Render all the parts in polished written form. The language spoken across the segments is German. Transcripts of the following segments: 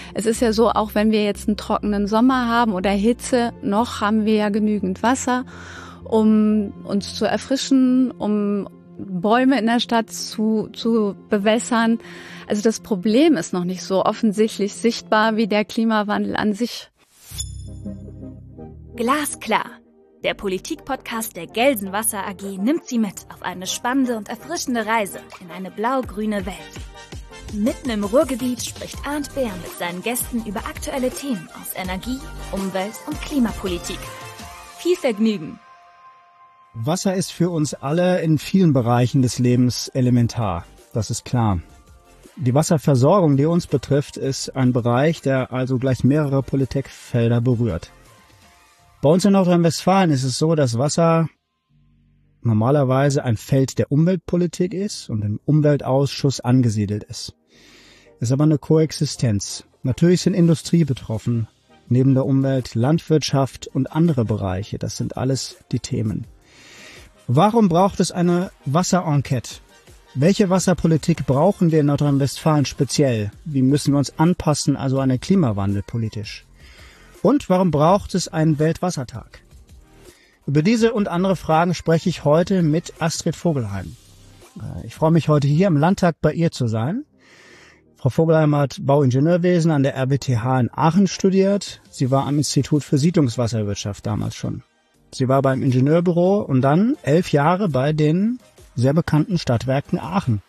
es ist ja so, auch wenn wir jetzt einen trockenen Sommer haben oder Hitze, noch haben wir ja genügend Wasser, um uns zu erfrischen, um Bäume in der Stadt zu bewässern. Also das Problem ist noch nicht so offensichtlich sichtbar wie der Klimawandel an sich. Glasklar. Der Politik-Podcast der Gelsenwasser AG nimmt Sie mit auf eine spannende und erfrischende Reise in eine blau-grüne Welt. Mitten im Ruhrgebiet spricht Arndt Beer mit seinen Gästen über aktuelle Themen aus Energie, Umwelt und Klimapolitik. Viel Vergnügen! Wasser ist für uns alle in vielen Bereichen des Lebens elementar. Das ist klar. Die Wasserversorgung, die uns betrifft, ist ein Bereich, der also gleich mehrere Politikfelder berührt. Bei uns in Nordrhein-Westfalen ist es so, dass Wasser normalerweise ein Feld der Umweltpolitik ist und im Umweltausschuss angesiedelt ist. Es ist aber eine Koexistenz. Natürlich sind Industrie betroffen, neben der Umwelt Landwirtschaft und andere Bereiche. Das sind alles die Themen. Warum braucht es eine Wasserenquete? Welche Wasserpolitik brauchen wir in Nordrhein-Westfalen speziell? Wie müssen wir uns anpassen, also an den Klimawandel politisch? Und warum braucht es einen Weltwassertag? Über diese und andere Fragen spreche ich heute mit Astrid Vogelheim. Ich freue mich, heute hier im Landtag bei ihr zu sein. Frau Vogelheim hat Bauingenieurwesen an der RWTH in Aachen studiert. Sie war am Institut für Siedlungswasserwirtschaft damals schon. Sie war beim Ingenieurbüro und dann 11 Jahre bei den sehr bekannten Stadtwerken Aachen.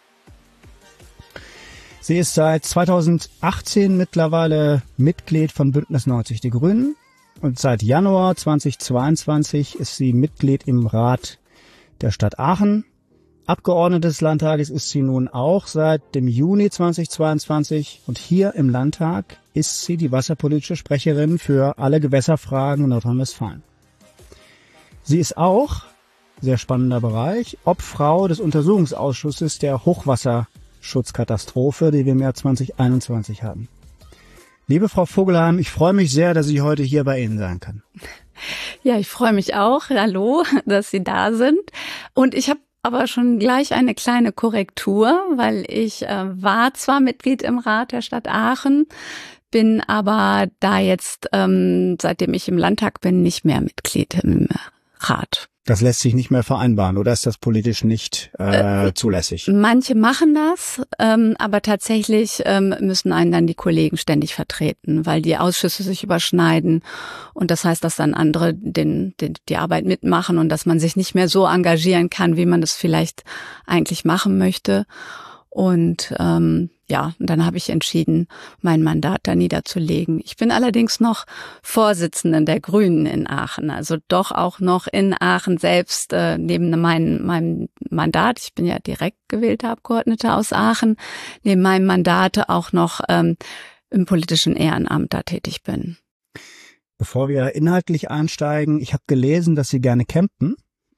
Sie ist seit 2018 mittlerweile Mitglied von Bündnis 90 Die Grünen und seit Januar 2022 ist sie Mitglied im Rat der Stadt Aachen. Abgeordnete des Landtages ist sie nun auch seit dem Juni 2022 und hier im Landtag ist sie die wasserpolitische Sprecherin für alle Gewässerfragen in Nordrhein-Westfalen. Sie ist auch, sehr spannender Bereich, Obfrau des Untersuchungsausschusses der Hochwasserschutzkatastrophe, die wir im Jahr 2021 hatten. Liebe Frau Vogelheim, ich freue mich sehr, dass ich heute hier bei Ihnen sein kann. Ja, ich freue mich auch. Hallo, dass Sie da sind. Und ich habe aber schon gleich eine kleine Korrektur, weil ich war zwar Mitglied im Rat der Stadt Aachen, bin aber da jetzt, seitdem ich im Landtag bin, nicht mehr Mitglied im Rat. Das lässt sich nicht mehr vereinbaren, oder ist das politisch nicht zulässig? Manche machen das, aber tatsächlich müssen einen dann die Kollegen ständig vertreten, weil die Ausschüsse sich überschneiden. Und das heißt, dass dann andere die Arbeit mitmachen und dass man sich nicht mehr so engagieren kann, wie man das vielleicht eigentlich machen möchte. Und ja, und dann habe ich entschieden, mein Mandat da niederzulegen. Ich bin allerdings noch Vorsitzende der Grünen in Aachen, also doch auch noch in Aachen selbst neben meinem Mandat. Ich bin ja direkt gewählte Abgeordnete aus Aachen, neben meinem Mandat auch noch im politischen Ehrenamt da tätig bin. Bevor wir inhaltlich einsteigen, ich habe gelesen, dass Sie gerne campen.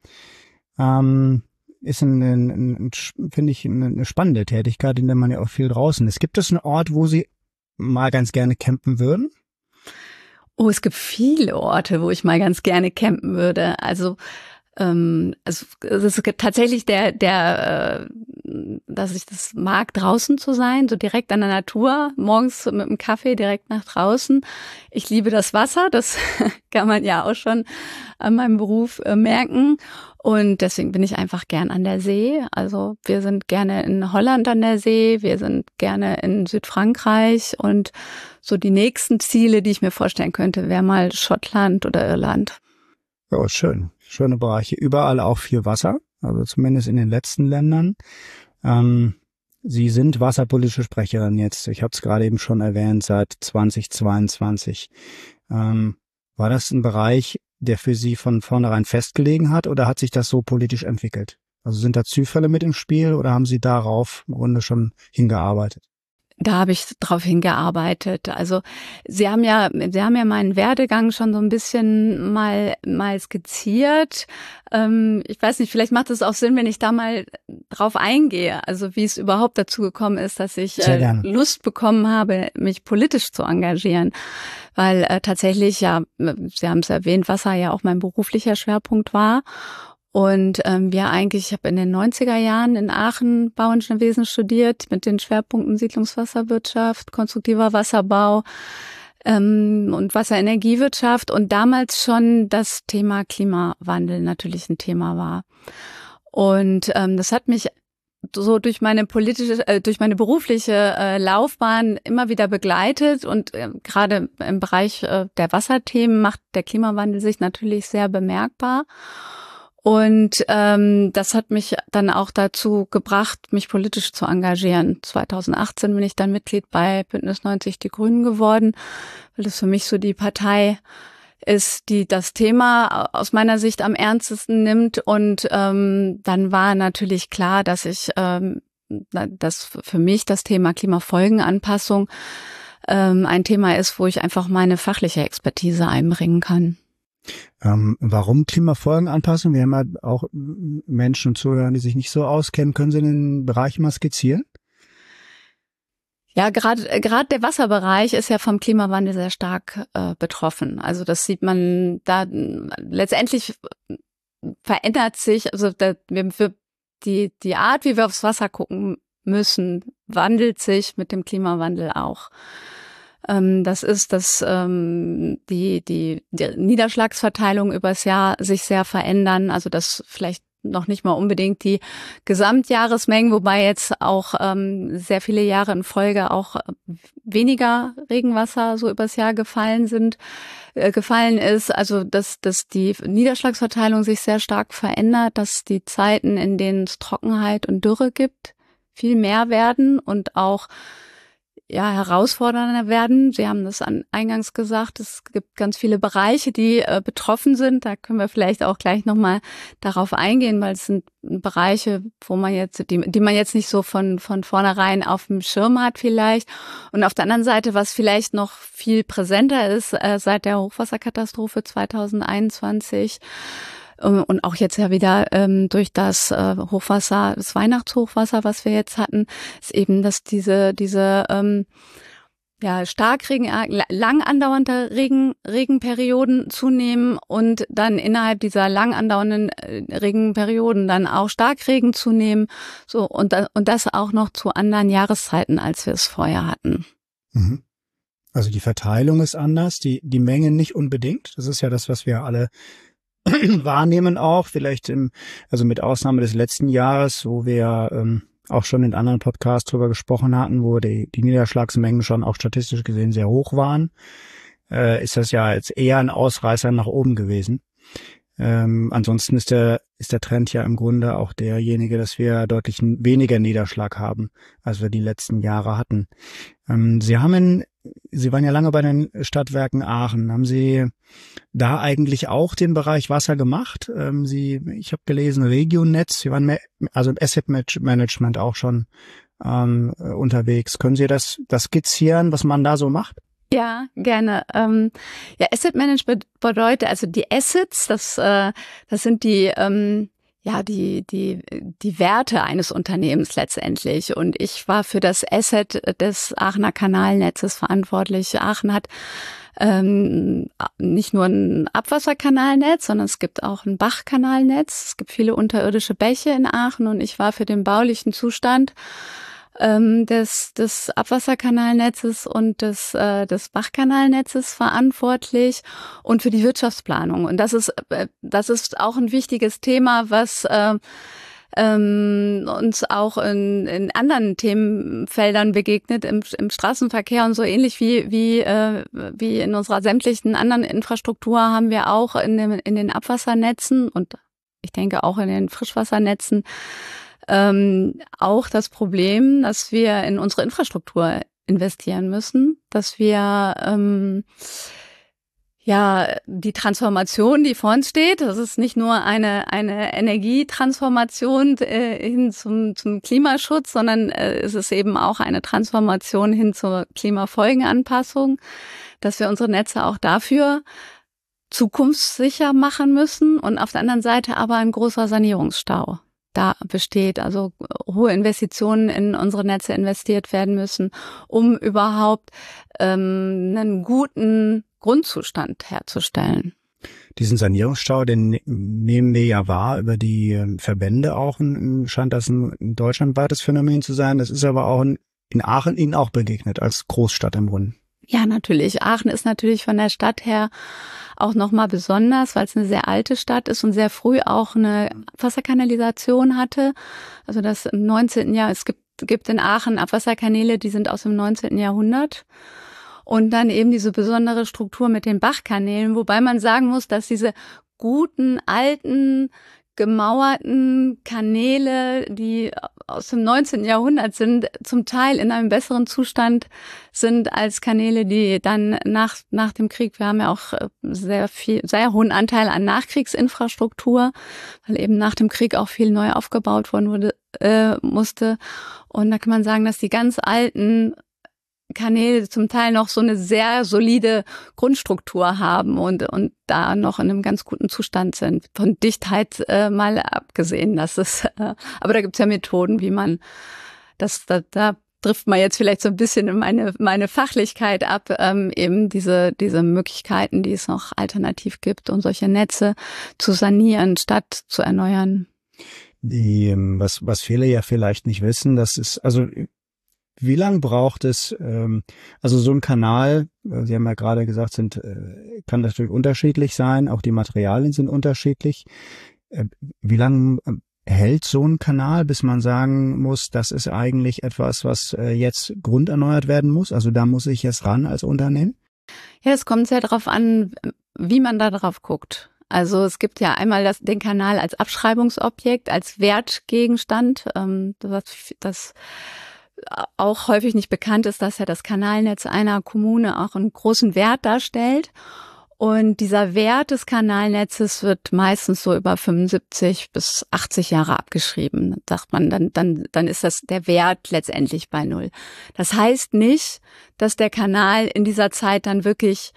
Ist finde ich, eine spannende Tätigkeit, in der man ja auch viel draußen ist. Gibt es einen Ort, wo Sie mal ganz gerne campen würden? Oh, es gibt viele Orte, wo ich mal ganz gerne campen würde. Also es ist tatsächlich dass ich das mag, draußen zu sein, so direkt an der Natur, morgens mit dem Kaffee direkt nach draußen. Ich liebe das Wasser, das kann man ja auch schon an meinem Beruf merken. Und deswegen bin ich einfach gern an der See. Also wir sind gerne in Holland an der See, wir sind gerne in Südfrankreich und so die nächsten Ziele, die ich mir vorstellen könnte, wäre mal Schottland oder Irland. Ja, schön. Schöne Bereiche. Überall auch viel Wasser, also zumindest in den letzten Ländern. Sie sind wasserpolitische Sprecherin jetzt. Ich habe es gerade eben schon erwähnt, seit 2022. War das ein Bereich, der für Sie von vornherein festgelegen hat oder hat sich das so politisch entwickelt? Also sind da Zufälle mit im Spiel oder haben Sie darauf im Grunde schon hingearbeitet? Da habe ich drauf hingearbeitet. Also Sie haben ja meinen Werdegang schon so ein bisschen mal skizziert. Ich weiß nicht, vielleicht macht es auch Sinn, wenn ich da mal drauf eingehe. Also wie es überhaupt dazu gekommen ist, dass ich Lust bekommen habe, mich politisch zu engagieren. Weil tatsächlich, ja, Sie haben es erwähnt, Wasser ja auch mein beruflicher Schwerpunkt war. Und ich habe in den 90er Jahren in Aachen Bauingenieurwesen studiert mit den Schwerpunkten Siedlungswasserwirtschaft, konstruktiver Wasserbau und Wasserenergiewirtschaft und damals schon das Thema Klimawandel natürlich ein Thema war. Und das hat mich so durch meine berufliche Laufbahn immer wieder begleitet und gerade im Bereich der Wasserthemen macht der Klimawandel sich natürlich sehr bemerkbar. Und das hat mich dann auch dazu gebracht, mich politisch zu engagieren. 2018 bin ich dann Mitglied bei Bündnis 90 Die Grünen geworden, weil das für mich so die Partei ist, die das Thema aus meiner Sicht am ernstesten nimmt. Und dann war natürlich klar, dass dass für mich das Thema Klimafolgenanpassung ein Thema ist, wo ich einfach meine fachliche Expertise einbringen kann. Warum Klimafolgenanpassung? Wir haben ja auch Menschen und Zuhörer, die sich nicht so auskennen. Können Sie den Bereich mal skizzieren? Ja, gerade der Wasserbereich ist ja vom Klimawandel sehr stark betroffen. Also das sieht man da letztendlich verändert sich, also die Art, wie wir aufs Wasser gucken müssen, wandelt sich mit dem Klimawandel auch. Das ist, dass die Niederschlagsverteilung übers Jahr sich sehr verändern. Also dass vielleicht noch nicht mal unbedingt die Gesamtjahresmengen, wobei jetzt auch sehr viele Jahre in Folge auch weniger Regenwasser so übers Jahr gefallen ist. Also dass die Niederschlagsverteilung sich sehr stark verändert, dass die Zeiten, in denen es Trockenheit und Dürre gibt, viel mehr werden und auch herausfordernder werden. Sie haben das eingangs gesagt, es gibt ganz viele Bereiche, die betroffen sind. Da können wir vielleicht auch gleich nochmal darauf eingehen, weil es sind Bereiche, wo man jetzt, die man jetzt nicht so von vornherein auf dem Schirm hat vielleicht. Und auf der anderen Seite, was vielleicht noch viel präsenter ist, seit der Hochwasserkatastrophe 2021, und auch jetzt ja wieder durch das Hochwasser, das Weihnachtshochwasser, was wir jetzt hatten, ist eben, dass diese Starkregen, lang andauernde Regenperioden zunehmen und dann innerhalb dieser lang andauernden Regenperioden dann auch Starkregen zunehmen, so und das auch noch zu anderen Jahreszeiten, als wir es vorher hatten. Mhm. Also die Verteilung ist anders, die Mengen nicht unbedingt. Das ist ja das, was wir alle wahrnehmen auch, vielleicht also mit Ausnahme des letzten Jahres, wo wir auch schon in anderen Podcasts drüber gesprochen hatten, wo die Niederschlagsmengen schon auch statistisch gesehen sehr hoch waren, ist das ja jetzt eher ein Ausreißer nach oben gewesen. Ansonsten ist der Trend ja im Grunde auch derjenige, dass wir deutlich weniger Niederschlag haben, als wir die letzten Jahre hatten. Sie waren ja lange bei den Stadtwerken Aachen. Haben Sie da eigentlich auch den Bereich Wasser gemacht? Ich habe gelesen, Regionetz, Sie waren also im Asset Management auch schon unterwegs. Können Sie das skizzieren, was man da so macht? Ja, gerne. Asset Management bedeutet, also die Assets, das sind die Werte eines Unternehmens letztendlich. Und ich war für das Asset des Aachener Kanalnetzes verantwortlich. Aachen hat nicht nur ein Abwasserkanalnetz, sondern es gibt auch ein Bachkanalnetz. Es gibt viele unterirdische Bäche in Aachen und ich war für den baulichen Zustand des Abwasserkanalnetzes und des Bachkanalnetzes verantwortlich und für die Wirtschaftsplanung. Und das ist auch ein wichtiges Thema, was uns auch in anderen Themenfeldern begegnet, im Straßenverkehr und so ähnlich wie in unserer sämtlichen anderen Infrastruktur haben wir auch in den Abwassernetzen und ich denke auch in den Frischwassernetzen auch das Problem, dass wir in unsere Infrastruktur investieren müssen, dass wir die Transformation, die vor uns steht, das ist nicht nur eine Energietransformation hin zum Klimaschutz, sondern es ist eben auch eine Transformation hin zur Klimafolgenanpassung, dass wir unsere Netze auch dafür zukunftssicher machen müssen und auf der anderen Seite aber ein großer Sanierungsstau da besteht, also hohe Investitionen in unsere Netze investiert werden müssen, um überhaupt einen guten Grundzustand herzustellen. Diesen Sanierungsstau, den nehmen wir ja wahr über die Verbände auch. Scheint das ein deutschlandweites Phänomen zu sein. Das ist aber auch in Aachen Ihnen auch begegnet, als Großstadt im Grunde. Ja, natürlich. Aachen ist natürlich von der Stadt her auch nochmal besonders, weil es eine sehr alte Stadt ist und sehr früh auch eine Abwasserkanalisation hatte. Also das im 19. Jahr, es gibt in Aachen Abwasserkanäle, die sind aus dem 19. Jahrhundert. Und dann eben diese besondere Struktur mit den Bachkanälen, wobei man sagen muss, dass diese guten, alten, gemauerten Kanäle, die aus dem 19. Jahrhundert sind, zum Teil in einem besseren Zustand sind als Kanäle, die dann nach dem Krieg, wir haben ja auch sehr hohen Anteil an Nachkriegsinfrastruktur, weil eben nach dem Krieg auch viel neu aufgebaut worden musste. Und da kann man sagen, dass die ganz alten Kanäle zum Teil noch so eine sehr solide Grundstruktur haben und da noch in einem ganz guten Zustand sind. Von Dichtheit mal abgesehen, das ist, aber da gibt's ja Methoden, wie man da trifft man jetzt vielleicht so ein bisschen in meine Fachlichkeit ab, eben diese Möglichkeiten, die es noch alternativ gibt, um solche Netze zu sanieren, statt zu erneuern. Was viele ja vielleicht nicht wissen, das ist, also wie lang braucht es, also so ein Kanal, Sie haben ja gerade gesagt, kann natürlich unterschiedlich sein, auch die Materialien sind unterschiedlich. Wie lang hält so ein Kanal, bis man sagen muss, das ist eigentlich etwas, was jetzt grunderneuert werden muss? Also da muss ich jetzt ran als Unternehmen? Ja, es kommt sehr darauf an, wie man da drauf guckt. Also es gibt ja einmal den Kanal als Abschreibungsobjekt, als Wertgegenstand, das auch häufig nicht bekannt ist, dass ja das Kanalnetz einer Kommune auch einen großen Wert darstellt. Und dieser Wert des Kanalnetzes wird meistens so über 75 bis 80 Jahre abgeschrieben. Sagt man, dann ist das der Wert letztendlich bei Null. Das heißt nicht, dass der Kanal in dieser Zeit dann wirklich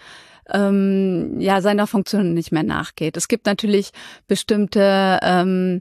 seiner Funktion nicht mehr nachgeht. Es gibt natürlich bestimmte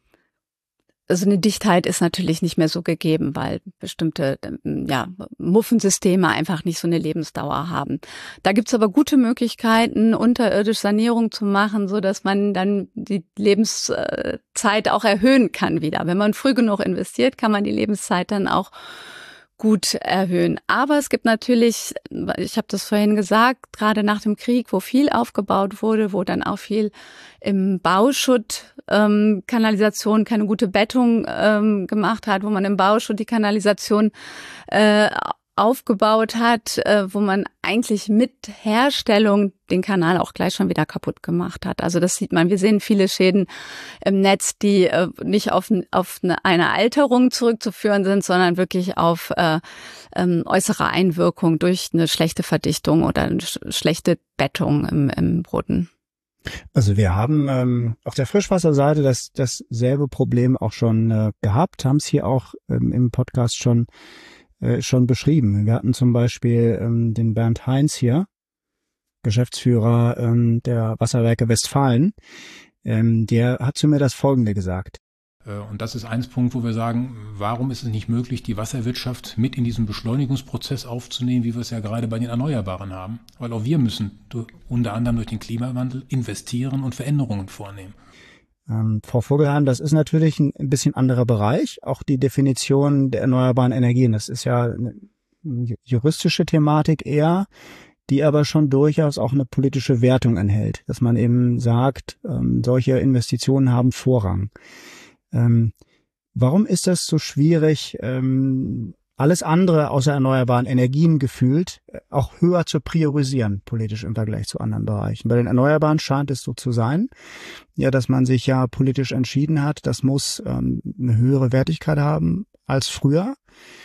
also eine Dichtheit ist natürlich nicht mehr so gegeben, weil bestimmte Muffensysteme einfach nicht so eine Lebensdauer haben. Da gibt's aber gute Möglichkeiten, unterirdisch Sanierung zu machen, so dass man dann die Lebenszeit auch erhöhen kann wieder. Wenn man früh genug investiert, kann man die Lebenszeit dann auch gut erhöhen. Aber es gibt natürlich, ich habe das vorhin gesagt, gerade nach dem Krieg, wo viel aufgebaut wurde, wo dann auch viel im Bauschutt Kanalisation keine gute Bettung gemacht hat, wo man im Bauschutt die Kanalisation aufgebaut hat, wo man eigentlich mit Herstellung den Kanal auch gleich schon wieder kaputt gemacht hat. Also das sieht man. Wir sehen viele Schäden im Netz, die nicht auf eine Alterung zurückzuführen sind, sondern wirklich auf äußere Einwirkung durch eine schlechte Verdichtung oder eine schlechte Bettung im Boden. Also wir haben auf der Frischwasserseite dasselbe Problem auch schon gehabt, haben es hier auch im Podcast schon beschrieben. Wir hatten zum Beispiel den Bernd Heinz hier, Geschäftsführer der Wasserwerke Westfalen. Der hat zu mir das Folgende gesagt. Und das ist ein Punkt, wo wir sagen, warum ist es nicht möglich, die Wasserwirtschaft mit in diesen Beschleunigungsprozess aufzunehmen, wie wir es ja gerade bei den Erneuerbaren haben. Weil auch wir müssen unter anderem durch den Klimawandel investieren und Veränderungen vornehmen. Frau Vogelheim, das ist natürlich ein bisschen anderer Bereich, auch die Definition der erneuerbaren Energien. Das ist ja eine juristische Thematik eher, die aber schon durchaus auch eine politische Wertung enthält, dass man eben sagt, solche Investitionen haben Vorrang. Warum ist das so schwierig, alles andere außer erneuerbaren Energien gefühlt auch höher zu priorisieren, politisch im Vergleich zu anderen Bereichen? Bei den Erneuerbaren scheint es so zu sein, ja, dass man sich ja politisch entschieden hat, das muss eine höhere Wertigkeit haben als früher.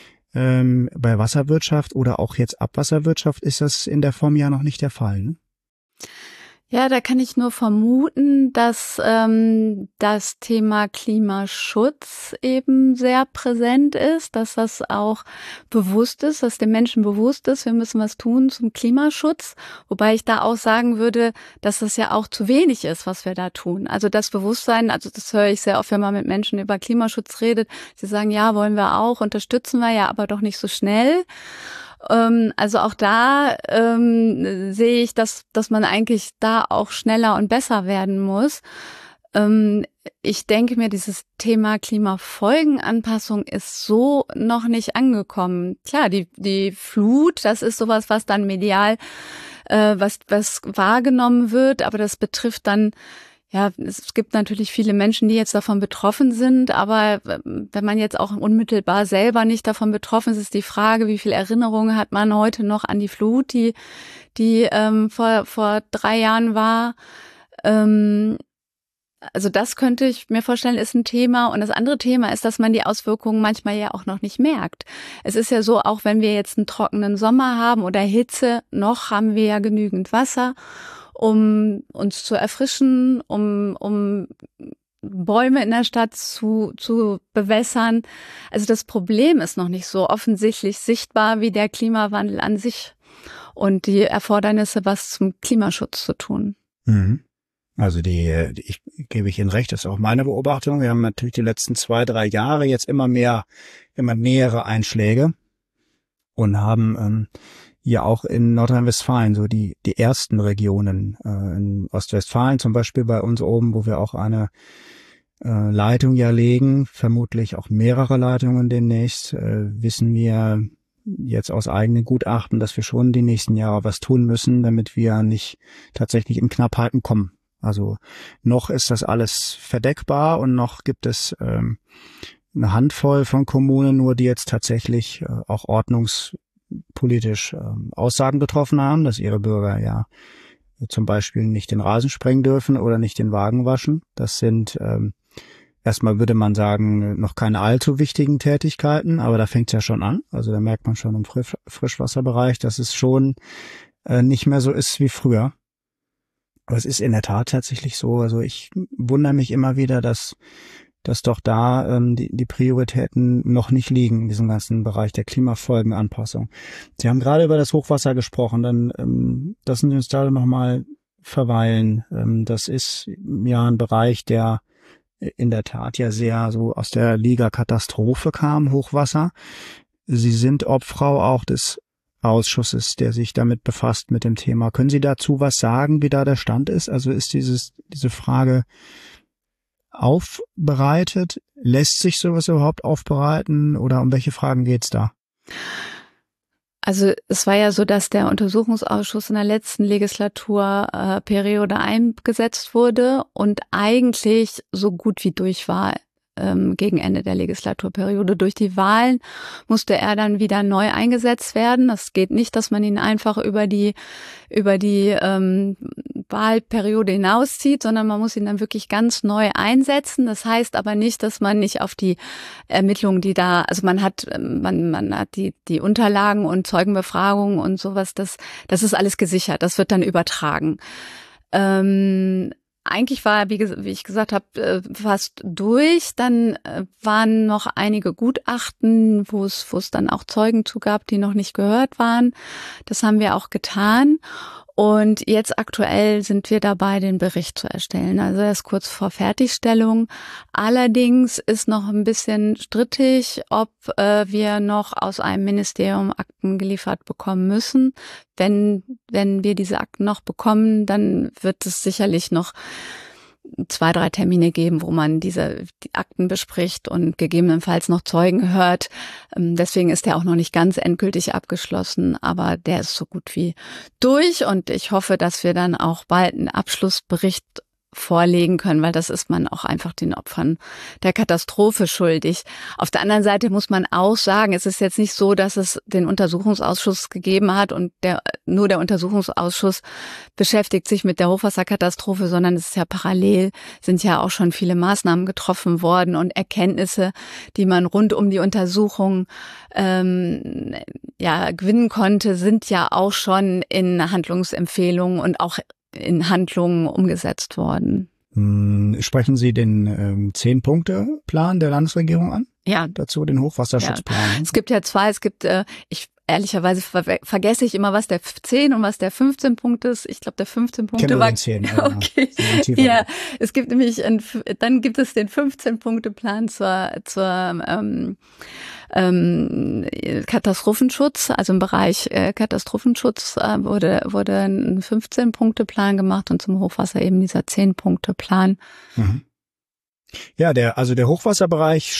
Bei Wasserwirtschaft oder auch jetzt Abwasserwirtschaft ist das in der Form ja noch nicht der Fall, ne? Ja, da kann ich nur vermuten, dass das Thema Klimaschutz eben sehr präsent ist, dass das auch bewusst ist, dass den Menschen bewusst ist, wir müssen was tun zum Klimaschutz. Wobei ich da auch sagen würde, dass das ja auch zu wenig ist, was wir da tun. Also das Bewusstsein, also das höre ich sehr oft, wenn man mit Menschen über Klimaschutz redet. Sie sagen, ja, wollen wir auch, unterstützen wir ja, aber doch nicht so schnell. Also auch da sehe ich, dass man eigentlich da auch schneller und besser werden muss. Ich denke mir, dieses Thema Klimafolgenanpassung ist so noch nicht angekommen. Klar, die Flut, das ist sowas, was dann medial was wahrgenommen wird, aber das betrifft dann, ja, es gibt natürlich viele Menschen, die jetzt davon betroffen sind, aber wenn man jetzt auch unmittelbar selber nicht davon betroffen ist, ist die Frage, wie viel Erinnerungen hat man heute noch an die Flut, die vor 3 Jahren war. Also das könnte ich mir vorstellen, ist ein Thema. Und das andere Thema ist, dass man die Auswirkungen manchmal ja auch noch nicht merkt. Es ist ja so, auch wenn wir jetzt einen trockenen Sommer haben oder Hitze, noch haben wir ja genügend Wasser, um uns zu erfrischen, um Bäume in der Stadt zu bewässern. Also das Problem ist noch nicht so offensichtlich sichtbar wie der Klimawandel an sich und die Erfordernisse, was zum Klimaschutz zu tun. Mhm. Also ich gebe Ihnen recht, das ist auch meine Beobachtung. Wir haben natürlich die letzten 2, 3 Jahre jetzt immer nähere Einschläge und haben hier auch in Nordrhein-Westfalen so die ersten Regionen, in Ostwestfalen zum Beispiel bei uns oben, wo wir auch eine Leitung ja legen, vermutlich auch mehrere Leitungen demnächst, wissen wir jetzt aus eigenen Gutachten, dass wir schon die nächsten Jahre was tun müssen, damit wir nicht tatsächlich in Knappheiten kommen. Also noch ist das alles verdeckbar und noch gibt es eine Handvoll von Kommunen nur, die jetzt tatsächlich auch ordnungspolitisch Aussagen getroffen haben, dass ihre Bürger ja zum Beispiel nicht den Rasen sprengen dürfen oder nicht den Wagen waschen. Das sind erstmal, würde man sagen, noch keine allzu wichtigen Tätigkeiten, aber da fängt es ja schon an. Also da merkt man schon im Frischwasserbereich, dass es schon nicht mehr so ist wie früher. Aber es ist in der Tat tatsächlich so. Also ich wundere mich immer wieder, dass doch da die Prioritäten noch nicht liegen in diesem ganzen Bereich der Klimafolgenanpassung. Sie haben gerade über das Hochwasser gesprochen, dann lassen Sie uns da nochmal verweilen. Das ist ja ein Bereich, der in der Tat ja sehr so aus der Liga Katastrophe kam, Hochwasser. Sie sind Obfrau auch des Ausschusses, der sich damit befasst mit dem Thema. Können Sie dazu was sagen, wie da der Stand ist? Also ist diese Frage aufbereitet? Lässt sich sowas überhaupt aufbereiten oder um welche Fragen geht's da? Also es war ja so, dass der Untersuchungsausschuss in der letzten Legislaturperiode eingesetzt wurde und eigentlich so gut wie durch war gegen Ende der Legislaturperiode. Durch die Wahlen musste er dann wieder neu eingesetzt werden. Das geht nicht, dass man ihn einfach über die Wahlperiode hinauszieht, sondern man muss ihn dann wirklich ganz neu einsetzen. Das heißt aber nicht, dass man nicht auf die Ermittlungen, die da, also man hat die Unterlagen und Zeugenbefragungen und sowas, das ist alles gesichert. Das wird dann übertragen. Eigentlich war, wie ich gesagt habe, fast durch. Dann waren noch einige Gutachten, wo es dann auch Zeugen zu gab, die noch nicht gehört waren. Das haben wir auch getan. Und jetzt aktuell sind wir dabei, den Bericht zu erstellen. Also er ist kurz vor Fertigstellung. Allerdings ist noch ein bisschen strittig, ob wir noch aus einem Ministerium Akten geliefert bekommen müssen. Wenn wir diese Akten noch bekommen, dann wird es sicherlich noch 2, 3 Termine geben, wo man die Akten bespricht und gegebenenfalls noch Zeugen hört. Deswegen ist der auch noch nicht ganz endgültig abgeschlossen, aber der ist so gut wie durch und ich hoffe, dass wir dann auch bald einen Abschlussbericht vorlegen können, weil das ist man auch einfach den Opfern der Katastrophe schuldig. Auf der anderen Seite muss man auch sagen, es ist jetzt nicht so, dass es den Untersuchungsausschuss gegeben hat und nur der Untersuchungsausschuss beschäftigt sich mit der Hochwasserkatastrophe, sondern es ist ja parallel, sind ja auch schon viele Maßnahmen getroffen worden und Erkenntnisse, die man rund um die Untersuchung gewinnen konnte, sind ja auch schon in Handlungsempfehlungen und auch in Handlungen umgesetzt worden. Sprechen Sie den 10-Punkte-Plan der Landesregierung an? Ja. Dazu den Hochwasserschutzplan. Ja. Es gibt ja 2. Es gibt, ich ehrlicherweise vergesse ich immer, was der 10 und was der 15 Punkt ist. Ich glaube, der 15 Punkte war 10. Okay. Ja, es gibt nämlich dann gibt es den 15-Punkte-Plan zur Katastrophenschutz. Also im Bereich Katastrophenschutz wurde ein 15-Punkte-Plan gemacht und zum Hochwasser eben dieser 10-Punkte-Plan. Mhm. Ja, der Hochwasserbereich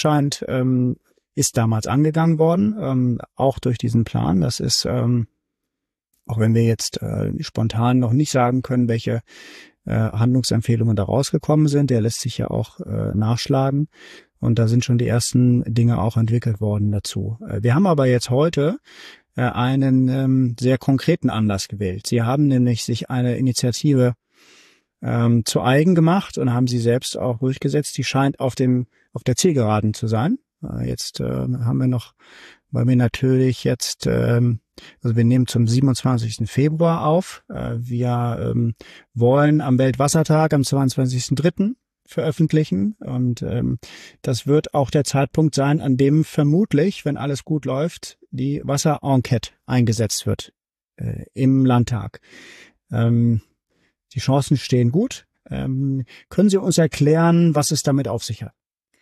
ist damals angegangen worden, auch durch diesen Plan. Das ist, auch wenn wir jetzt spontan noch nicht sagen können, welche Handlungsempfehlungen da rausgekommen sind, der lässt sich ja auch nachschlagen. Und da sind schon die ersten Dinge auch entwickelt worden dazu. Wir haben aber jetzt heute einen sehr konkreten Anlass gewählt. Sie haben nämlich sich eine Initiative zu eigen gemacht und haben sie selbst auch durchgesetzt. Die scheint auf der Zielgeraden zu sein. Jetzt haben wir noch, weil wir natürlich jetzt, also wir nehmen zum 27. Februar auf. Wir wollen am Weltwassertag am 22.03. veröffentlichen und das wird auch der Zeitpunkt sein, an dem vermutlich, wenn alles gut läuft, die Wasserenquete eingesetzt wird im Landtag. Die Chancen stehen gut. Können Sie uns erklären, was es damit auf sich hat?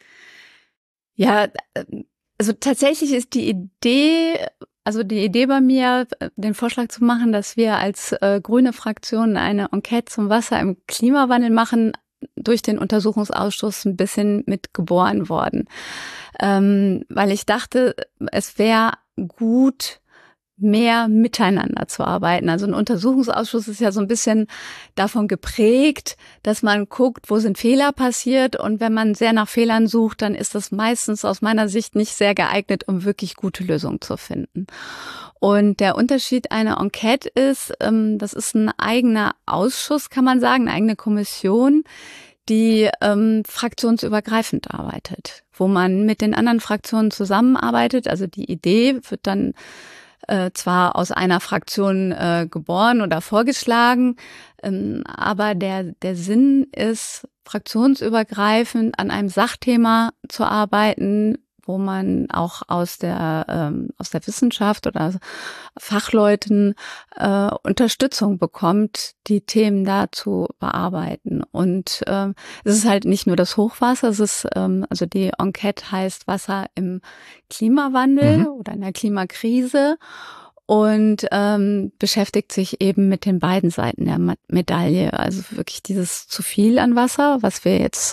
Ja, also tatsächlich ist die Idee bei mir, den Vorschlag zu machen, dass wir als grüne Fraktion eine Enquete zum Wasser im Klimawandel machen, durch den Untersuchungsausschuss ein bisschen mitgeboren worden. Weil ich dachte, es wäre gut, mehr miteinander zu arbeiten. Also ein Untersuchungsausschuss ist ja so ein bisschen davon geprägt, dass man guckt, wo sind Fehler passiert, und wenn man sehr nach Fehlern sucht, dann ist das meistens aus meiner Sicht nicht sehr geeignet, um wirklich gute Lösungen zu finden. Und der Unterschied einer Enquete ist, das ist ein eigener Ausschuss, kann man sagen, eine eigene Kommission, die fraktionsübergreifend arbeitet, wo man mit den anderen Fraktionen zusammenarbeitet. Also die Idee wird dann zwar aus einer Fraktion geboren oder vorgeschlagen, aber der Sinn ist, fraktionsübergreifend an einem Sachthema zu arbeiten, wo man auch aus der Wissenschaft oder Fachleuten Unterstützung bekommt, die Themen da zu bearbeiten. Und es ist halt nicht nur das Hochwasser, es ist also die Enquete heißt Wasser im Klimawandel oder in der Klimakrise und beschäftigt sich eben mit den beiden Seiten der Medaille. Also wirklich dieses zu viel an Wasser, was wir jetzt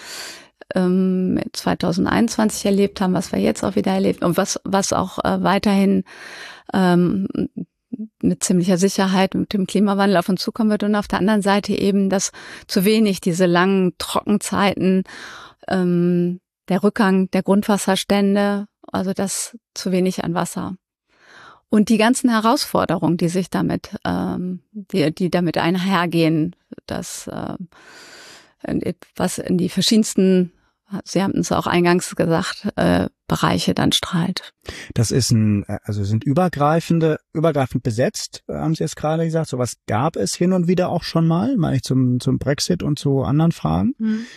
2021 erlebt haben, was wir jetzt auch wieder erlebt und was auch weiterhin mit ziemlicher Sicherheit mit dem Klimawandel auf uns zukommen wird, und auf der anderen Seite eben das zu wenig, diese langen Trockenzeiten, der Rückgang der Grundwasserstände, also das zu wenig an Wasser. Und die ganzen Herausforderungen, die sich damit, die damit einhergehen, das was in die verschiedensten, Sie haben es auch eingangs gesagt, Bereiche dann strahlt. Das ist sind übergreifend besetzt, haben Sie jetzt gerade gesagt. Sowas gab es hin und wieder auch schon mal, meine ich zum Brexit und zu anderen Fragen.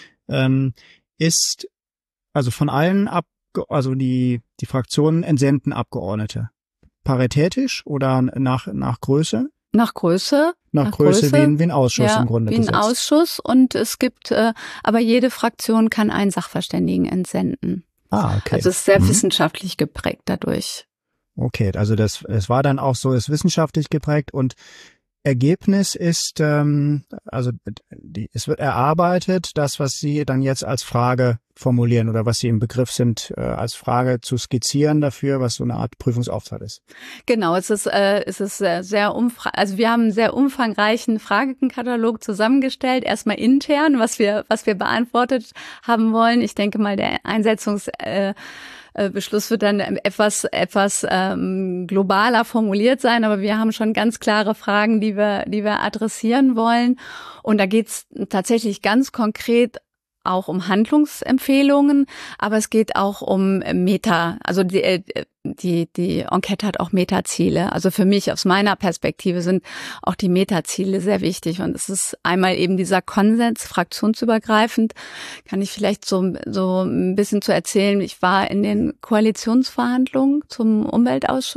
Ist also von allen also die Fraktionen entsenden Abgeordnete. Paritätisch oder nach Größe? Nach Größe. Nach Größe wie ein Ausschuss im Grunde wie ein Ausschuss, und es gibt, aber jede Fraktion kann einen Sachverständigen entsenden. Ah, okay. Also es ist sehr wissenschaftlich geprägt dadurch. Okay, also es war dann auch so, ist wissenschaftlich geprägt, und Ergebnis ist, es wird erarbeitet, das, was Sie dann jetzt als Frage formulieren oder was Sie im Begriff sind, als Frage zu skizzieren dafür, was so eine Art Prüfungsauftrag ist. Genau, es ist sehr also wir haben einen sehr umfangreichen Fragenkatalog zusammengestellt, erstmal intern, was wir beantwortet haben wollen. Ich denke mal, der Beschluss wird dann etwas globaler formuliert sein, aber wir haben schon ganz klare Fragen, die wir adressieren wollen. Und da geht's tatsächlich ganz konkret auch um Handlungsempfehlungen, aber es geht auch um also die Enquete hat auch Metaziele. Also für mich aus meiner Perspektive sind auch die Metaziele sehr wichtig, und es ist einmal eben dieser Konsens, fraktionsübergreifend. Kann ich vielleicht so ein bisschen zu erzählen. Ich war in den Koalitionsverhandlungen zum Umweltausschuss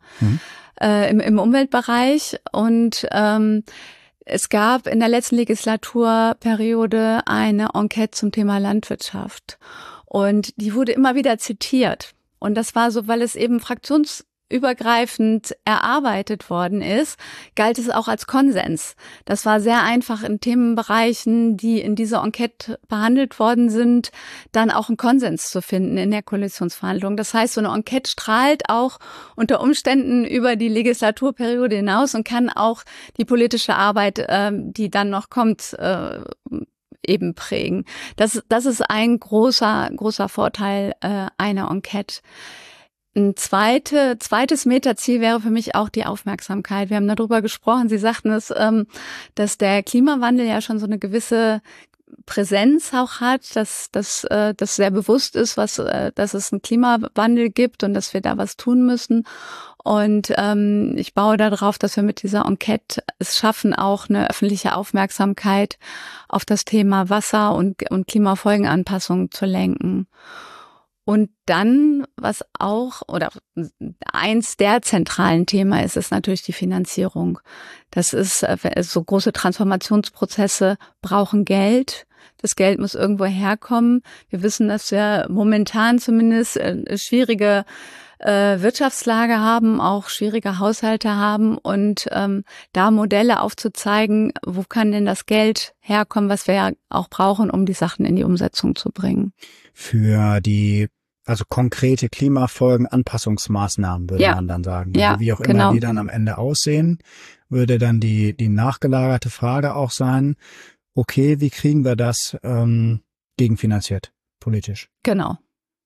im Umweltbereich. Und es gab in der letzten Legislaturperiode eine Enquete zum Thema Landwirtschaft. Und die wurde immer wieder zitiert. Und das war so, weil es eben fraktionsübergreifend erarbeitet worden ist, galt es auch als Konsens. Das war sehr einfach in Themenbereichen, die in dieser Enquete behandelt worden sind, dann auch einen Konsens zu finden in der Koalitionsverhandlung. Das heißt, so eine Enquete strahlt auch unter Umständen über die Legislaturperiode hinaus und kann auch die politische Arbeit, die dann noch kommt, eben prägen. Das ist ein großer Vorteil einer Enquete. Ein zweites Metaziel wäre für mich auch die Aufmerksamkeit. Wir haben darüber gesprochen. Sie sagten es, dass der Klimawandel ja schon so eine gewisse Präsenz auch hat, dass sehr bewusst ist, dass es einen Klimawandel gibt und dass wir da was tun müssen. Und ich baue darauf, dass wir mit dieser Enquete es schaffen, auch eine öffentliche Aufmerksamkeit auf das Thema Wasser und Klimafolgenanpassung zu lenken. Und dann, was auch, oder eins der zentralen Themen ist natürlich die Finanzierung. Das ist, so große Transformationsprozesse brauchen Geld. Das Geld muss irgendwo herkommen. Wir wissen, dass wir momentan zumindest schwierige Wirtschaftslage haben, auch schwierige Haushalte haben und da Modelle aufzuzeigen, wo kann denn das Geld herkommen, was wir ja auch brauchen, um die Sachen in die Umsetzung zu bringen. Für die konkrete Klimafolgenanpassungsmaßnahmen würde man dann sagen. Ja, wie auch immer die dann am Ende aussehen, würde dann die nachgelagerte Frage auch sein, okay, wie kriegen wir das gegenfinanziert, politisch? Genau.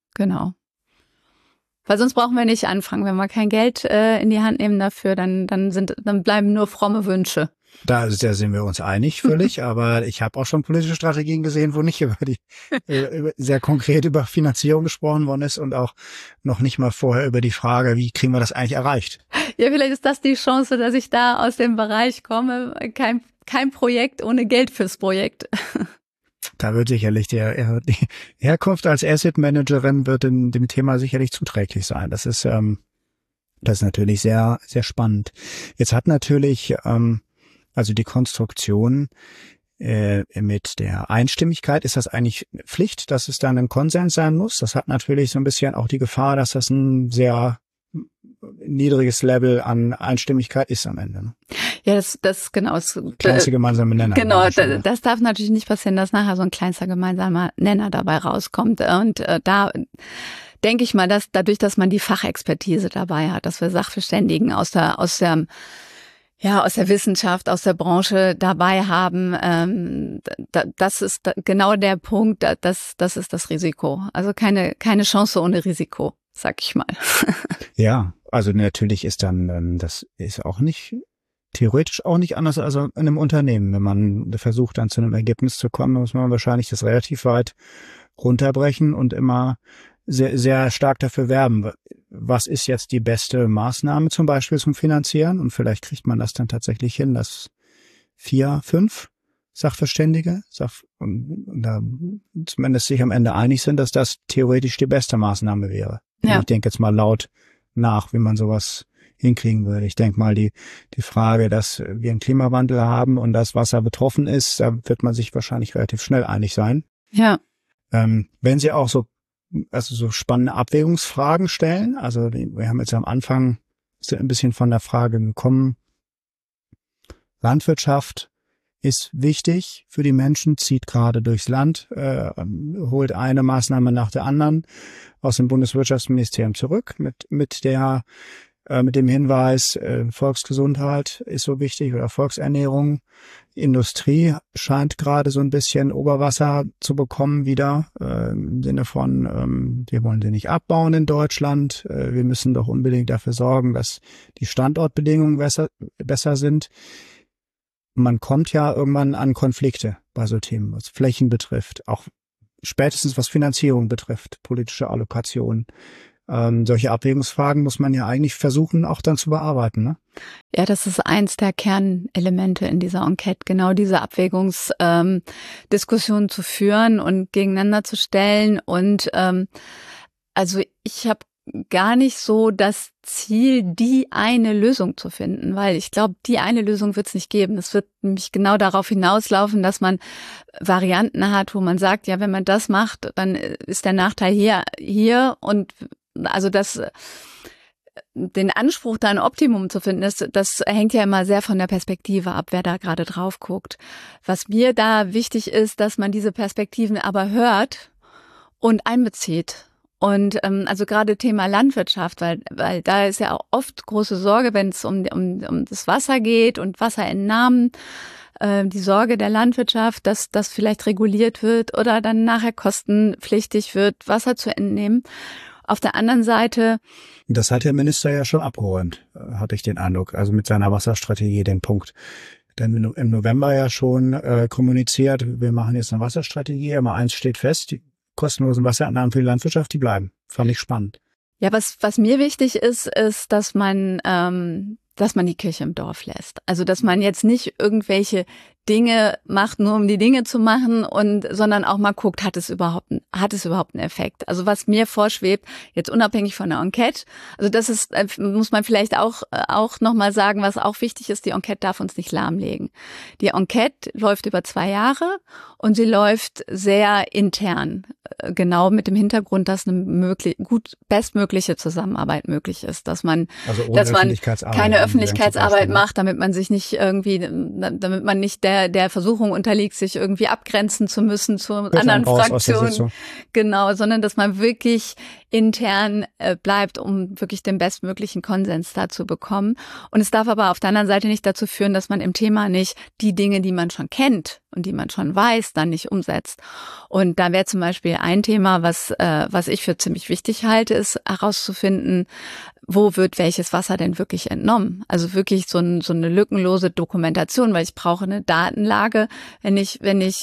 Weil sonst brauchen wir nicht anfangen. Wenn wir kein Geld in die Hand nehmen dafür, dann bleiben nur fromme Wünsche. Da sind wir uns einig, völlig. Aber ich habe auch schon politische Strategien gesehen, wo nicht sehr konkret über Finanzierung gesprochen worden ist und auch noch nicht mal vorher über die Frage, wie kriegen wir das eigentlich erreicht? Ja, vielleicht ist das die Chance, dass ich da aus dem Bereich komme. Kein Projekt ohne Geld fürs Projekt. Da wird sicherlich die Herkunft als Asset Managerin wird in dem Thema sicherlich zuträglich sein. Das ist natürlich sehr, sehr spannend. Jetzt hat natürlich die Konstruktion mit der Einstimmigkeit, ist das eigentlich Pflicht, dass es dann ein Konsens sein muss? Das hat natürlich so ein bisschen auch die Gefahr, dass das ein sehr niedriges Level an Einstimmigkeit ist am Ende. Ne? Ja, das genau. Kleinste gemeinsame Nenner. Genau, das darf natürlich nicht passieren, dass nachher so ein kleinster gemeinsamer Nenner dabei rauskommt. Und da denke ich mal, dass dadurch, dass man die Fachexpertise dabei hat, dass wir Sachverständigen aus der Wissenschaft, aus der Branche dabei haben, das ist genau der Punkt, das ist das Risiko. Also keine Chance ohne Risiko, sag ich mal. Ja, also natürlich ist dann, das ist auch nicht, theoretisch auch nicht anders als in einem Unternehmen. Wenn man versucht, dann zu einem Ergebnis zu kommen, muss man wahrscheinlich das relativ weit runterbrechen und immer sehr, sehr stark dafür werben. Was ist jetzt die beste Maßnahme zum Beispiel zum Finanzieren? Und vielleicht kriegt man das dann tatsächlich hin, dass 4, 5 Sachverständige und da zumindest sich am Ende einig sind, dass das theoretisch die beste Maßnahme wäre. Ja. Ich denke jetzt mal laut nach, wie man sowas hinkriegen würde. Ich denke mal, die Frage, dass wir einen Klimawandel haben und das Wasser betroffen ist, da wird man sich wahrscheinlich relativ schnell einig sein. Ja. Wenn Sie auch so spannende Abwägungsfragen stellen, also wir haben jetzt am Anfang ein bisschen von der Frage gekommen, Landwirtschaft ist wichtig für die Menschen, zieht gerade durchs Land, holt eine Maßnahme nach der anderen aus dem Bundeswirtschaftsministerium zurück mit dem Hinweis, Volksgesundheit ist so wichtig oder Volksernährung. Industrie scheint gerade so ein bisschen Oberwasser zu bekommen wieder, im Sinne von, wir wollen sie nicht abbauen in Deutschland. Wir müssen doch unbedingt dafür sorgen, dass die Standortbedingungen besser sind. Man kommt ja irgendwann an Konflikte bei so Themen, was Flächen betrifft, auch spätestens was Finanzierung betrifft, politische Allokation. Solche Abwägungsfragen muss man ja eigentlich versuchen, auch dann zu bearbeiten, ne? Ja, das ist eins der Kernelemente in dieser Enquete, genau diese Abwägungsdiskussion zu führen und gegeneinander zu stellen. Und also ich habe gar nicht so das Ziel, die eine Lösung zu finden, weil ich glaube, die eine Lösung wird es nicht geben. Es wird nämlich genau darauf hinauslaufen, dass man Varianten hat, wo man sagt, ja, wenn man das macht, dann ist der Nachteil hier und also den Anspruch, da ein Optimum zu finden, das hängt ja immer sehr von der Perspektive ab, wer da gerade drauf guckt. Was mir da wichtig ist, dass man diese Perspektiven aber hört und einbezieht. Und also gerade Thema Landwirtschaft, weil da ist ja auch oft große Sorge, wenn es um das Wasser geht und Wasserentnahmen, die Sorge der Landwirtschaft, dass das vielleicht reguliert wird oder dann nachher kostenpflichtig wird, Wasser zu entnehmen. Auf der anderen Seite. Das hat der Minister ja schon abgeräumt, hatte ich den Eindruck, also mit seiner Wasserstrategie den Punkt. Denn im November ja schon kommuniziert, wir machen jetzt eine Wasserstrategie, aber eins steht fest, die kostenlosen Wasserentnahmen für die Landwirtschaft, die bleiben. Fand ich spannend. Ja, was mir wichtig ist, dass man die Kirche im Dorf lässt. Also, dass man jetzt nicht irgendwelche Dinge macht, nur um die Dinge zu machen sondern auch mal guckt, hat es überhaupt einen Effekt? Also, was mir vorschwebt, jetzt unabhängig von der Enquete, also das ist, muss man vielleicht auch nochmal sagen, was auch wichtig ist, die Enquete darf uns nicht lahmlegen. Die Enquete läuft über 2 Jahre und sie läuft sehr intern, genau mit dem Hintergrund, dass eine bestmögliche Zusammenarbeit möglich ist, dass man keine Öffentlichkeitsarbeit macht, damit man sich nicht damit man nicht der Versuchung unterliegt, sich irgendwie abgrenzen zu müssen zu anderen Fraktionen. Genau, sondern dass man wirklich intern bleibt, um wirklich den bestmöglichen Konsens da zu bekommen. Und es darf aber auf der anderen Seite nicht dazu führen, dass man im Thema nicht die Dinge, die man schon kennt und die man schon weiß, dann nicht umsetzt. Und da wäre zum Beispiel ein Thema, was ich für ziemlich wichtig halte, ist herauszufinden, wo wird welches Wasser denn wirklich entnommen? Also wirklich so eine lückenlose Dokumentation, weil ich brauche eine Datenlage, wenn ich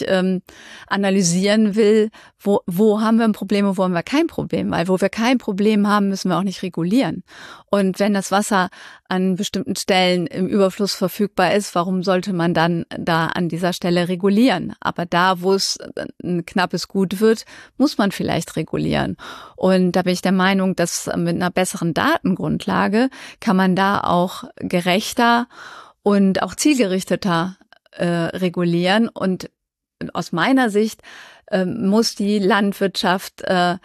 analysieren will, wo haben wir ein Problem und wo haben wir kein Problem, weil wo wir kein Problem haben, müssen wir auch nicht regulieren. Und wenn das Wasser an bestimmten Stellen im Überfluss verfügbar ist, warum sollte man dann da an dieser Stelle regulieren? Aber da, wo es ein knappes Gut wird, muss man vielleicht regulieren. Und da bin ich der Meinung, dass mit einer besseren Datengrundlage kann man da auch gerechter und auch zielgerichteter regulieren. Und aus meiner Sicht muss die Landwirtschaft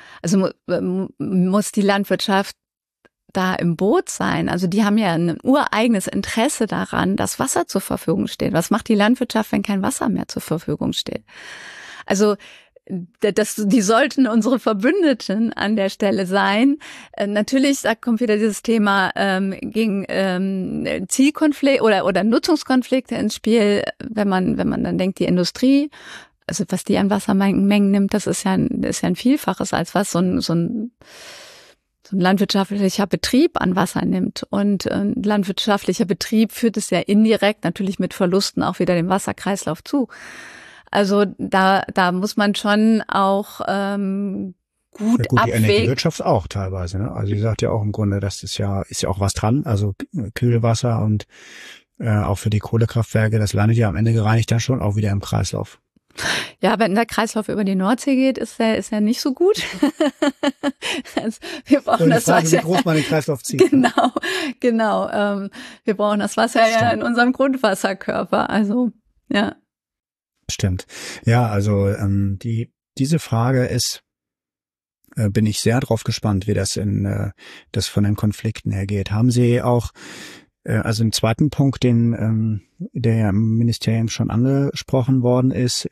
da im Boot sein. Also die haben ja ein ureigenes Interesse daran, dass Wasser zur Verfügung steht. Was macht die Landwirtschaft, wenn kein Wasser mehr zur Verfügung steht? Also die sollten unsere Verbündeten an der Stelle sein. Natürlich, da kommt wieder dieses Thema gegen Zielkonflikt oder Nutzungskonflikte ins Spiel, wenn man dann denkt, die Industrie, also was die an Wassermengen nimmt, das ist ja ein Vielfaches als was so ein landwirtschaftlicher Betrieb an Wasser nimmt. Und ein landwirtschaftlicher Betrieb führt es ja indirekt natürlich mit Verlusten auch wieder dem Wasserkreislauf zu. Also da muss man schon auch gut abwägen. Die Energiewirtschaft auch teilweise, ne? Also sie sagt ja auch im Grunde, das ist ja auch was dran. Also Kühlwasser und auch für die Kohlekraftwerke, das landet ja am Ende gereinigt dann schon auch wieder im Kreislauf. Ja, wenn der Kreislauf über die Nordsee geht, ist er nicht so gut. Also wir brauchen das Wasser. Wie groß man den Kreislauf zieht. Genau. Wir brauchen das Wasser ja in unserem Grundwasserkörper. Also, ja. Stimmt. Ja, also diese Frage bin ich sehr drauf gespannt, wie das das von den Konflikten her geht. Haben Sie auch also im zweiten Punkt, der ja im Ministerium schon angesprochen worden ist,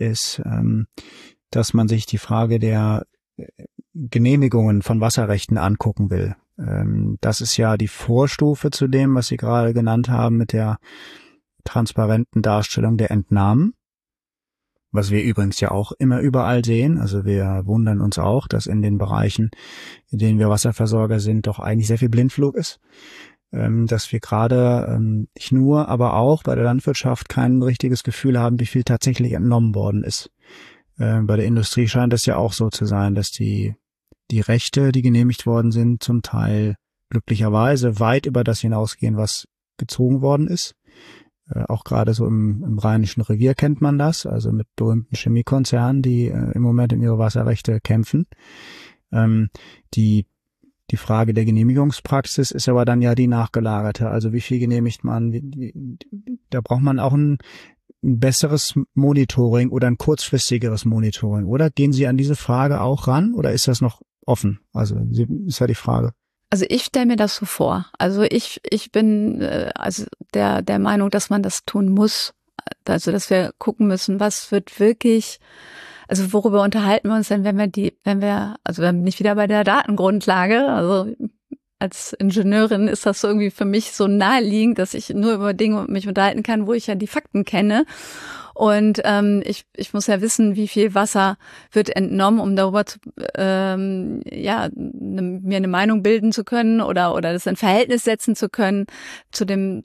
dass man sich die Frage der Genehmigungen von Wasserrechten angucken will. Das ist ja die Vorstufe zu dem, was Sie gerade genannt haben mit der transparenten Darstellung der Entnahmen. Was wir übrigens ja auch immer überall sehen. Also wir wundern uns auch, dass in den Bereichen, in denen wir Wasserversorger sind, doch eigentlich sehr viel Blindflug ist. Dass wir gerade nicht nur, aber auch bei der Landwirtschaft kein richtiges Gefühl haben, wie viel tatsächlich entnommen worden ist. Bei der Industrie scheint es ja auch so zu sein, dass die Rechte, die genehmigt worden sind, zum Teil glücklicherweise weit über das hinausgehen, was gezogen worden ist. Auch gerade so im Rheinischen Revier kennt man das, also mit berühmten Chemiekonzernen, die im Moment in ihre Wasserrechte kämpfen. Die Die Frage der Genehmigungspraxis ist aber dann ja die nachgelagerte. Also wie viel genehmigt man? Da braucht man auch ein besseres Monitoring oder ein kurzfristigeres Monitoring. Oder gehen Sie an diese Frage auch ran oder ist das noch offen? Also ist ja die Frage. Also ich stelle mir das so vor. Also ich bin also der Meinung, dass man das tun muss. Also dass wir gucken müssen, was wird wirklich, also worüber unterhalten wir uns denn, wenn wir nicht wieder bei der Datengrundlage, also als Ingenieurin ist das so irgendwie für mich so naheliegend, dass ich nur über Dinge mich unterhalten kann, wo ich ja die Fakten kenne. Und ich muss ja wissen, wie viel Wasser wird entnommen, um darüber mir eine Meinung bilden zu können oder das in Verhältnis setzen zu können zu dem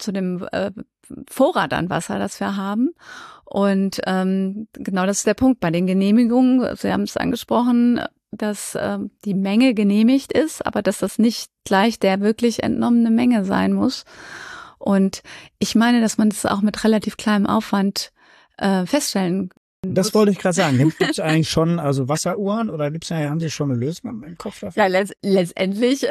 Vorrat an Wasser, das wir haben. Und genau das ist der Punkt bei den Genehmigungen. Sie haben es angesprochen, dass die Menge genehmigt ist, aber dass das nicht gleich der wirklich entnommene Menge sein muss. Und ich meine, dass man das auch mit relativ kleinem Aufwand feststellen muss. Das wollte ich gerade sagen. Gibt es eigentlich schon Wasseruhren oder haben Sie schon eine Lösung im Kopf dafür? Ja, letztendlich,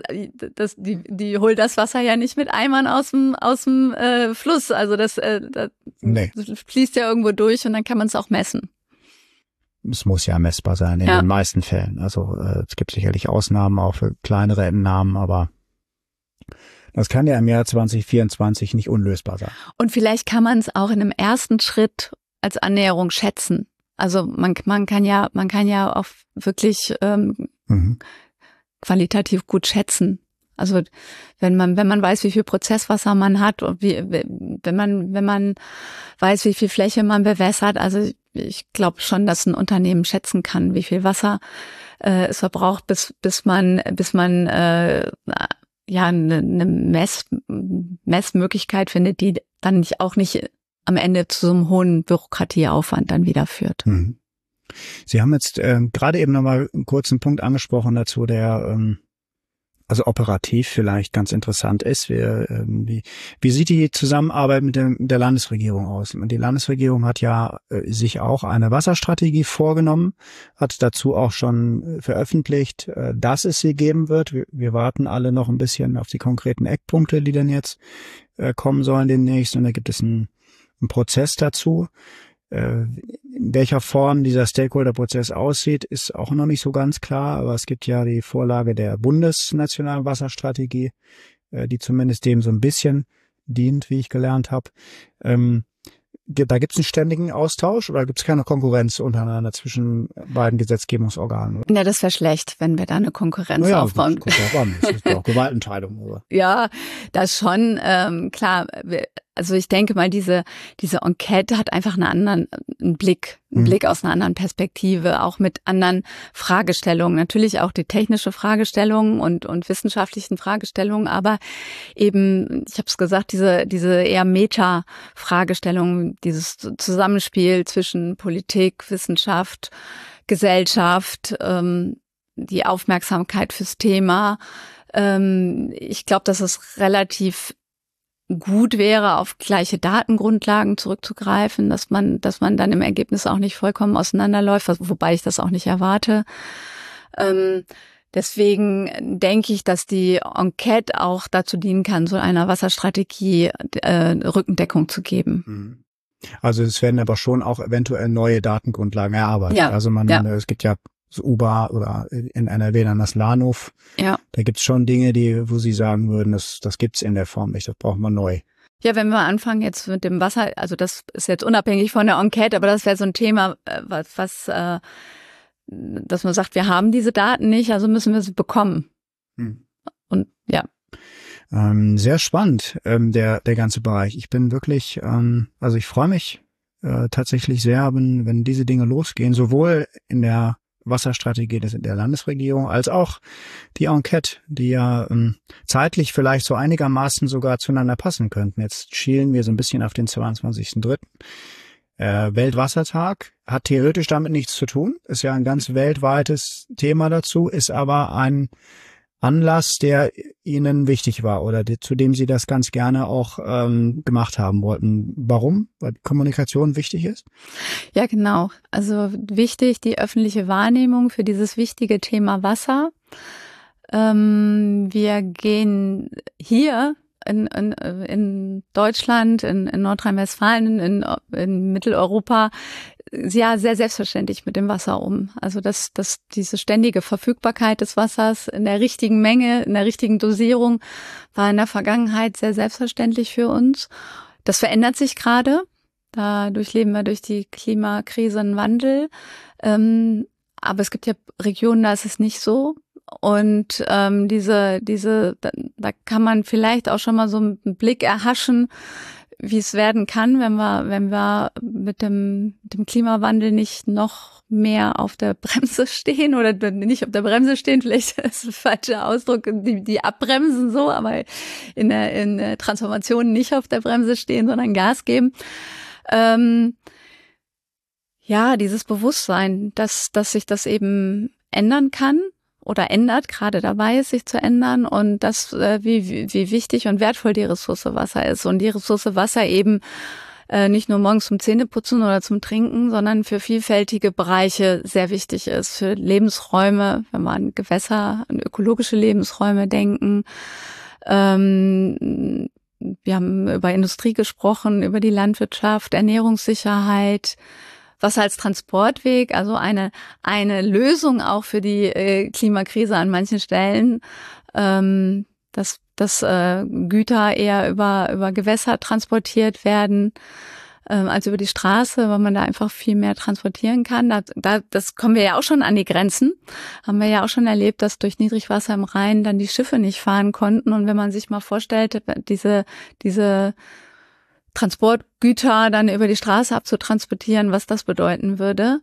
die holt das Wasser ja nicht mit Eimern aus dem Fluss. Also das fließt ja irgendwo durch und dann kann man es auch messen. Es muss ja messbar sein in den meisten Fällen. Also es gibt sicherlich Ausnahmen auch für kleinere Entnahmen, aber das kann ja im Jahr 2024 nicht unlösbar sein. Und vielleicht kann man es auch in einem ersten Schritt als Annäherung schätzen. Also man kann ja auch wirklich qualitativ gut schätzen. Also wenn man weiß, wie viel Prozesswasser man hat und wenn man weiß, wie viel Fläche man bewässert, also ich glaube schon, dass ein Unternehmen schätzen kann, wie viel Wasser es verbraucht, bis man eine Messmöglichkeit findet, die dann auch nicht am Ende zu so einem hohen Bürokratieaufwand dann wieder führt. Mhm. Sie haben jetzt gerade eben nochmal einen kurzen Punkt angesprochen dazu, der operativ vielleicht ganz interessant ist. Wie sieht die Zusammenarbeit mit der Landesregierung aus? Die Landesregierung hat ja sich auch eine Wasserstrategie vorgenommen, hat dazu auch schon veröffentlicht, dass es sie geben wird. Wir warten alle noch ein bisschen auf die konkreten Eckpunkte, die dann jetzt kommen sollen demnächst. Und da gibt es einen Prozess dazu. In welcher Form dieser Stakeholder-Prozess aussieht, ist auch noch nicht so ganz klar, aber es gibt ja die Vorlage der Bundesnationalen Wasserstrategie, die zumindest dem so ein bisschen dient, wie ich gelernt habe. Da gibt es einen ständigen Austausch oder gibt es keine Konkurrenz untereinander zwischen beiden Gesetzgebungsorganen? Ja, das wäre schlecht, wenn wir da eine Konkurrenz aufbauen. Das ist auch Gewaltenteilung. Oder? Ja, das schon, klar. Also ich denke mal, diese Enquete hat einfach einen Blick aus einer anderen Perspektive, auch mit anderen Fragestellungen. Natürlich auch die technische Fragestellung und wissenschaftlichen Fragestellungen, aber eben, ich habe es gesagt, diese eher Meta-Fragestellungen, dieses Zusammenspiel zwischen Politik, Wissenschaft, Gesellschaft, die Aufmerksamkeit fürs Thema. Ich glaube, dass es relativ gut wäre, auf gleiche Datengrundlagen zurückzugreifen, dass man dann im Ergebnis auch nicht vollkommen auseinanderläuft, wobei ich das auch nicht erwarte. Deswegen denke ich, dass die Enquete auch dazu dienen kann, so einer Wasserstrategie Rückendeckung zu geben. Also es werden aber schon auch eventuell neue Datengrundlagen erarbeitet. Ja, also es gibt ja das UBA oder in NRW dann das LANUF. Ja. Da gibt's schon Dinge, wo Sie sagen würden, das gibt's in der Form nicht, das braucht man neu. Ja, wenn wir anfangen jetzt mit dem Wasser, also das ist jetzt unabhängig von der Enquete, aber das wäre so ein Thema, dass man sagt, wir haben diese Daten nicht, also müssen wir sie bekommen. Und ja. Sehr spannend, der ganze Bereich. Ich bin wirklich, ich freue mich tatsächlich sehr, wenn diese Dinge losgehen, sowohl in der Wasserstrategie der Landesregierung als auch die Enquete, die ja zeitlich vielleicht so einigermaßen sogar zueinander passen könnten. Jetzt schielen wir so ein bisschen auf den 22.03. Weltwassertag, hat theoretisch damit nichts zu tun, ist ja ein ganz weltweites Thema dazu, ist aber ein Anlass, der Ihnen wichtig war oder zu dem Sie das ganz gerne auch gemacht haben wollten. Warum? Weil die Kommunikation wichtig ist? Ja, genau. Also wichtig, die öffentliche Wahrnehmung für dieses wichtige Thema Wasser. Wir gehen hier in Deutschland, in Nordrhein-Westfalen, in Mitteleuropa ja sehr selbstverständlich mit dem Wasser um. Also dass diese ständige Verfügbarkeit des Wassers in der richtigen Menge, in der richtigen Dosierung war in der Vergangenheit sehr selbstverständlich für uns. Das verändert sich gerade. Da durchleben wir durch die Klimakrise einen Wandel. Aber es gibt ja Regionen, da ist es nicht so. Und da kann man vielleicht auch schon mal so einen Blick erhaschen, wie es werden kann, wenn wir mit dem Klimawandel nicht noch mehr auf der Bremse stehen oder nicht auf der Bremse stehen, vielleicht ist der falsche Ausdruck, die abbremsen so, aber in der Transformation nicht auf der Bremse stehen, sondern Gas geben. Ja, dieses Bewusstsein, dass sich das eben ändern kann oder ändert, gerade dabei ist, sich zu ändern und das, wie wichtig und wertvoll die Ressource Wasser ist. Und die Ressource Wasser eben nicht nur morgens zum Zähneputzen oder zum Trinken, sondern für vielfältige Bereiche sehr wichtig ist. Für Lebensräume, wenn wir an Gewässer, an ökologische Lebensräume denken. Wir haben über Industrie gesprochen, über die Landwirtschaft, Ernährungssicherheit, Wasser als Transportweg, also eine Lösung auch für die Klimakrise an manchen Stellen, dass Güter eher über Gewässer transportiert werden als über die Straße, weil man da einfach viel mehr transportieren kann. Das kommen wir ja auch schon an die Grenzen. Haben wir ja auch schon erlebt, dass durch Niedrigwasser im Rhein dann die Schiffe nicht fahren konnten. Und wenn man sich mal vorstellt, diese Transportgüter dann über die Straße abzutransportieren, was das bedeuten würde.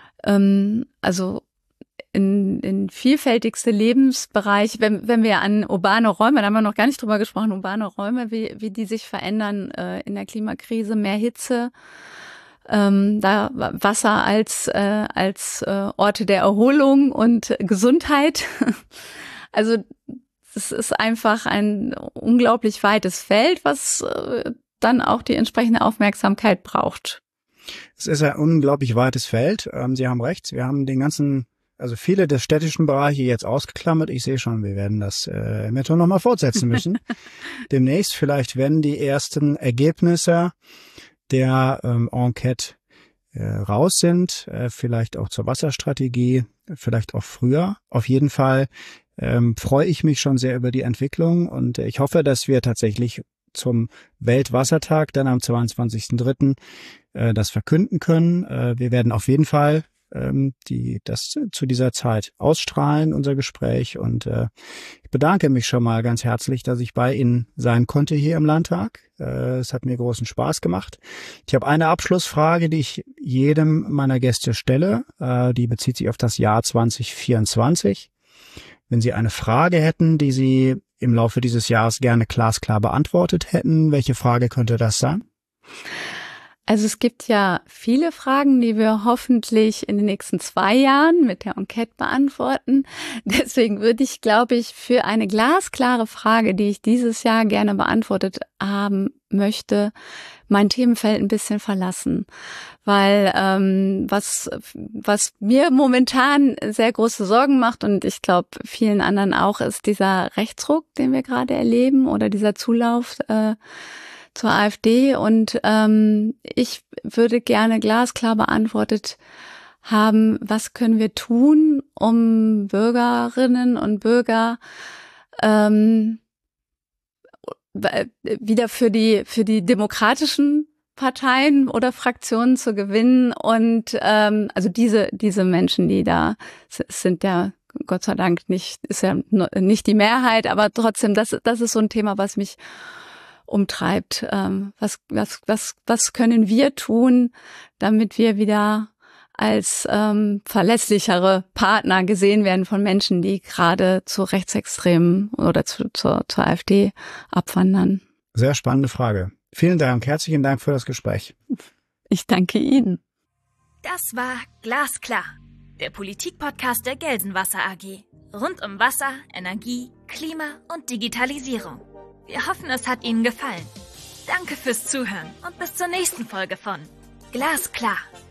Also in vielfältigste Lebensbereiche, wenn wir an urbane Räume, da haben wir noch gar nicht drüber gesprochen, urbane Räume, wie die sich verändern in der Klimakrise, mehr Hitze, da Wasser als Orte der Erholung und Gesundheit. Also es ist einfach ein unglaublich weites Feld, was dann auch die entsprechende Aufmerksamkeit braucht. Es ist ein unglaublich weites Feld. Sie haben recht. Wir haben viele der städtischen Bereiche jetzt ausgeklammert. Ich sehe schon, wir werden das eventuell nochmal fortsetzen müssen. Demnächst vielleicht werden die ersten Ergebnisse der Enquete raus sind, vielleicht auch zur Wasserstrategie, vielleicht auch früher. Auf jeden Fall freue ich mich schon sehr über die Entwicklung und ich hoffe, dass wir tatsächlich zum Weltwassertag dann am 22.03. Das verkünden können. Wir werden auf jeden Fall das zu dieser Zeit ausstrahlen, unser Gespräch. Und ich bedanke mich schon mal ganz herzlich, dass ich bei Ihnen sein konnte hier im Landtag. Es hat mir großen Spaß gemacht. Ich habe eine Abschlussfrage, die ich jedem meiner Gäste stelle. Die bezieht sich auf das Jahr 2024. Wenn Sie eine Frage hätten, die Sie im Laufe dieses Jahres gerne glasklar beantwortet hätten, welche Frage könnte das sein? Also es gibt ja viele Fragen, die wir hoffentlich in den nächsten 2 Jahren mit der Enquete beantworten. Deswegen würde ich, glaube ich, für eine glasklare Frage, die ich dieses Jahr gerne beantwortet haben möchte, mein Themenfeld ein bisschen verlassen. Weil was mir momentan sehr große Sorgen macht und ich glaube vielen anderen auch, ist dieser Rechtsruck, den wir gerade erleben oder dieser Zulauf zur AfD. Und ich würde gerne glasklar beantwortet haben, was können wir tun, um Bürgerinnen und Bürger wieder für die demokratischen Parteien oder Fraktionen zu gewinnen und also diese Menschen, die da sind, ja Gott sei Dank ist ja nicht die Mehrheit, aber trotzdem, das ist so ein Thema, was mich umtreibt. Was können wir tun, damit wir wieder als verlässlichere Partner gesehen werden von Menschen, die gerade zu Rechtsextremen oder zur AfD abwandern? Sehr spannende Frage. Vielen Dank, herzlichen Dank für das Gespräch. Ich danke Ihnen. Das war Glasklar, der Politik-Podcast der Gelsenwasser AG. Rund um Wasser, Energie, Klima und Digitalisierung. Wir hoffen, es hat Ihnen gefallen. Danke fürs Zuhören und bis zur nächsten Folge von Glasklar.